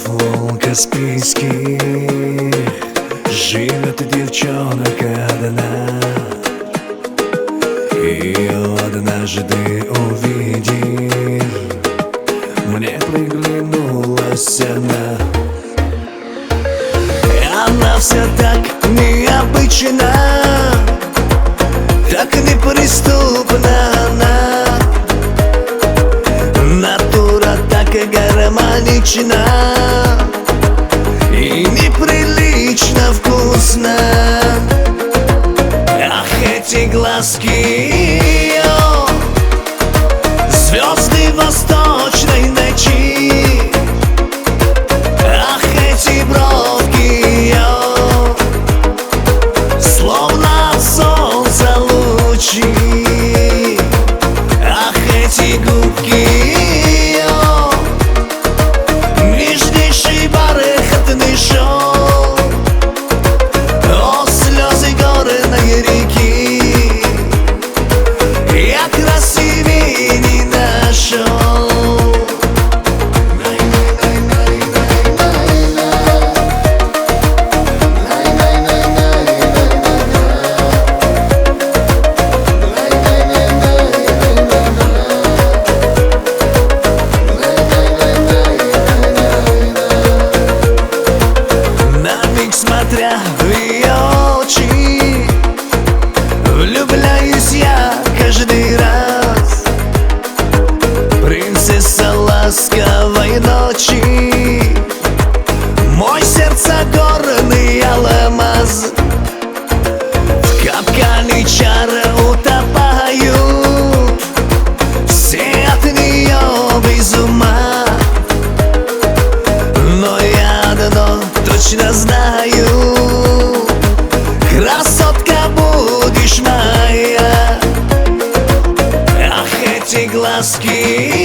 берегов волн Каспийских живет девчонок одна. Ее однажды увидев, мне приглянулась она. Она вся так необычна, так неприступна она. Натура так гармонична и неприлично вкусна. Ах, эти глазки ее, звезды восточной ночи. Ах, эти бровки ее, словно от солнца лучи. Ах, эти губки ее, нежнейший бархатный шелк. О, слезы горной реки, я красивее не нашел. Смотря в ее очи, влюбляюсь я каждый раз. Принцесса ласковой ночи, мой сердце горный алмаз. В капкане чары утопают, все от нее без ума. Но я одно точно знаю: красотка будешь моя. Ах, эти глазки